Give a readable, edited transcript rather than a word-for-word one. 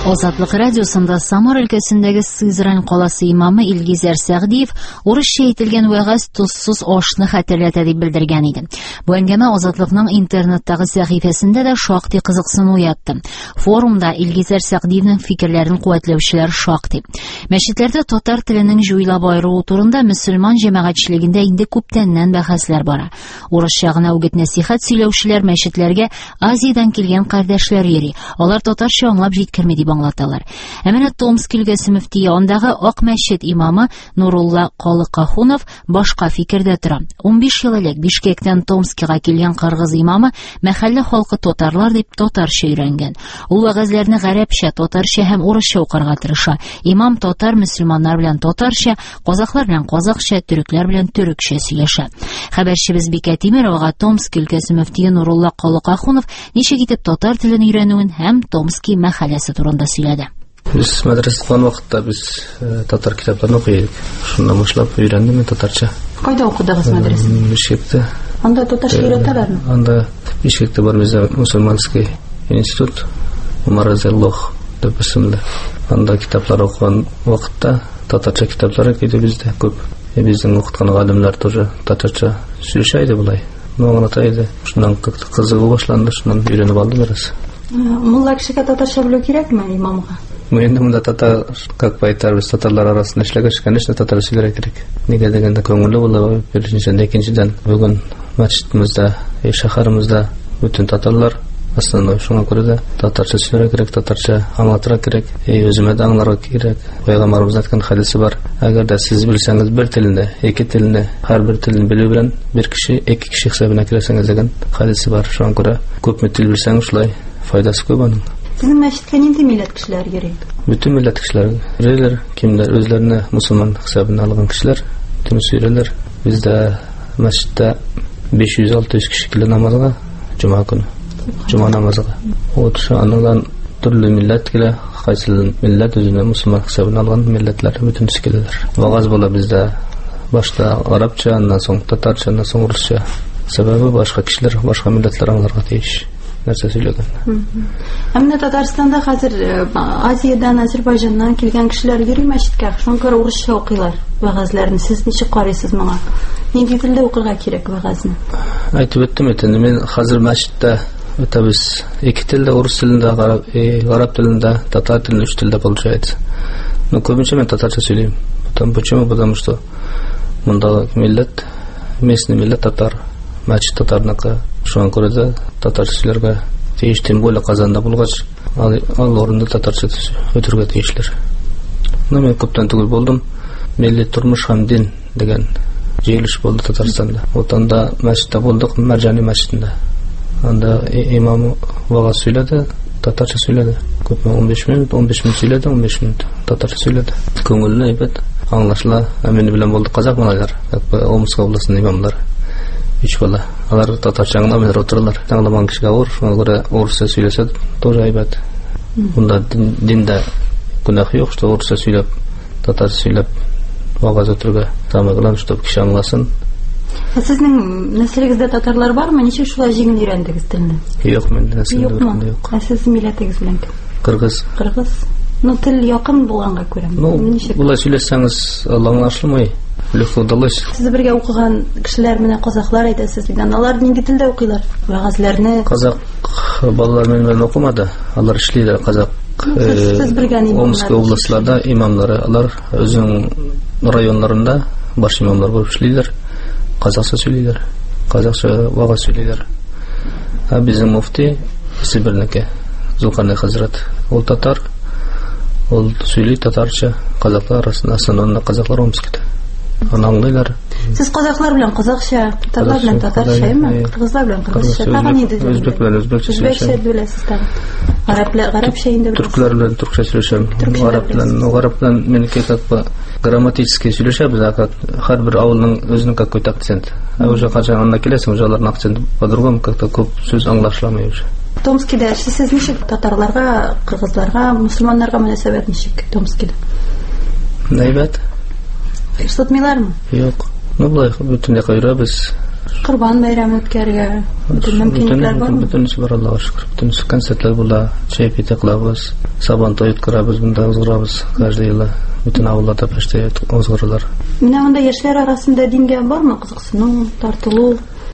Азатлык радиосында Самар өлкәсендәге Сызрань каласы имамы Илгизәр Сәгъдиев урысча әйтелгән вәгазь тузсыз ашны хәтерләтә дип белдергән иде. Бу әңгәмә Азатлыкның интернеттагы сәхифәсендә дә шактый кызыксыну уятты. Форумда Илгизәр Сәгъдиевнең фикерләрен куәтләүчеләр шактый. Мәчетләрдә татар теленең җуйлап аерылуы турында мөселман җәмәгатьчелегендә инде күптәннән бәхәсләр бара. Урысча гына үгет-нәсихәт сөйләүчеләр мәчетләргә Азиядән килгән кардәшләр йөри. Алар татарча аңлап җиткерми дип аңлаталар. Ә менә Томск өлкәсе мөфтие, андагы Ак мәчет имамы Нурулла Калыкахунов башка фикердә тора. 15 ел элек Бишкектән Томскига килгән кыргыз имамы мәхәллә халкы татарлар дип татарча өйрәнгән. Ул вәгазьләрне гарәпчә, татарча һәм урысча укырга тырыша. Имам татар мөселманнар белән татарча, казаклар белән казакча, төрекләр белән төрекчә сөйләшә. Хәбәрчебез Бикә Тимеровага Томск өлкәсе мөфтие Нурулла Калыкахунов ничек итеп татар телен өйрәнүен һәм Томски мәхәлләсе турында сөйләде. Biz мәдрәсә укыган вакытта biz татар китапларын укыйдык. Шуннан башлап өйрәндем мен татарча. Кайда укыдыгыз мәдрәсәдә? Бишкектә. Анда татарча өйрәтәләрме? Анда Бишкектә бар бездә мусульманский институт, Умар Разаллах дип исемле. Анда китаплар укыган вакытта татарча китаплары киде бездә күп. Безнең укыткан галимнәр тоже татарча сөйләшә иде булай. Моңа тайды. Шуннан кызыгы башланды, шуннан өйрәнеп алды бераз. Мулла кешегә татарча белү кирәкме имамга? Мен монда татар, как әйтәбез, татарлар арасында эшләгәч, конечно, татар сөйләргә кирәк. Нигә дигәндә көңелле була, беренчедән, икенчедән бүген мәчетебездә, шәһәремездә бүтән татарлар основной, шуңа күрә дә татарча сөйләргә кирәк, татарча аңлатырга кирәк, өземә дә аңларга кирәк. Пәйгамбәрбез әйткән хадисе бар. Әгәр дә сез белсәңез бер телне, ике телне, һәрбер телне белү белән бер кеше, ике кеше хисабына киләсәңез дигән хадисе бар. Шуңа күрә күпме тел белсәң, шулай файдасы күп аның. Sizin мәчеткә нинди милләт кешеләр йөри? Bütün милләт кешеләр йөриләр, кемдер үзләренә мусульман хисабына алган кешеләр, төнес йөриләр. Бездә мәчеттә 500-600 кеше килә намазга, җума көне. Җума намазга. Вот шуның төрле милләт килә, кайсы милләт үзенә мусульман хисабына алган милләтләр bütün киләләр. Вагаз була бездә башта арабча, аннан соң татарча, аннан соң урысча. Сәбәбе башка кешеләр, башка милләтләр аңларга тиеш. Нәрсә сөйләгән. Әмма Татарстанда хәзер Азиядән, Азәрбайҗаннан килгән кешеләр йөри мәчеткә, шуңа күрә урысча укыйлар вәгазьләрне. Сез ничек карыйсыз моңа? Нинди телдә укырга кирәк вәгазьне? Әйтеп үттем инде, мен хәзер мәчеттә үтәбез. Ике телдә, урыс телендә, гарәп телендә, татар телендә, үч телдә получается. Но көбінше мен татарча сөйләйм. Почему? Потому что монда милләт, местный милләт татар, мәчет татарныкы. Шуңа күрә дә татарча сөйләргә тиеш, тем более Казанда булгач, ал орында татарча өтергә тиешләр. Мен күптән түгел булдым. Милли тормыш һәм дин дигән җыелыш булды Татарстанда. Отанда мәчеттә булдык, Мәрҗани мәчетендә. Анда имам вагаз сөйләде, татарча сөйләде. Күпме 15 минут сөйләде, 15 минут татарча сөйләде. Күңелле әйбәт, аңлашыла. Мен белән булды казак малайлар, Омск обласының имамлары. 3 бала. Алар татарча аңламыйлар, утыралар. Аңламаган кешегә авыр, шуңа күрә урысча сөйләсә тоже әйбәт. Монда диндә гөнаһ юк, что урысча сөйләп, татарча сөйләп вагаз үтергә. Самое главное, чтобы кеше аңласын. Сезнең нәселегездә татарлар бармы? Ничек шулай җиңел өйрәндегез телне? Юк, мен нәселегемдә юк. Сез милләтегез белән кем? Кыргыз. Кыргыз. Ну, тел якын булганга күрә. Ничек? Булай сөйләсәңез аңлашылмый. Легко удалось. Сез бергә укыган кешеләр менә казаклар әйтәсез дигән. Алар нинди телдә укыйлар? Вәгазьләрне. Казак балалар менә укымады. Алар эшлиләр казак. Омск областьларда имамлары, алар үзенең районнарында баш имамлар булып эшлиләр. Казакча сөйлиләр. Казакча вагаз сөйлиләр. Безнең муфти Себернеке, Зулкарнай хәзрәт. Ул татар. Ул сөйли татарча. Казаклар арасында основной казаклар Омскта. Аңлыйлар. Сез казаклар белән казакча, татарлар белән татарча, әйме? Кыргызлар белән кыргызча. Тагын нинди? Өзбек белән өзбекчә сөйләшәм. Беләсез тагын. Гарәпчә инде беләсез. Türkler белән türkчә сөйләшәм. Гарәп белән менеке как бы грамматически сөйләшәбез, һәрбер авылның үзенең какой-то акцент. Уже качан анда киләсең, уже аларның акценты по-другому, как-то күп сүз аңлашыламый уже. Томскида сез ничек татарларга, кыргызларга, мусульманнарга мөнәсәбәт ничек Томскида? Әйбәт. Сатмыйлармы? Юк. Ну, булай, бүтән якка йөрәбез. Корбан бәйрәме үткәрергә бөтен мөмкинлекләр бармы? Бөтенесе бар, Аллаһка шөкер. Бөтенесе концертлар була, чәй-пите кылабыз, Сабантуй үткәрәбез, монда узгырабыз каждый ел. Бөтен авылларда почти узгыралар. Менә монда яшьләр арасында дингә бармы кызыксыну, тартылу?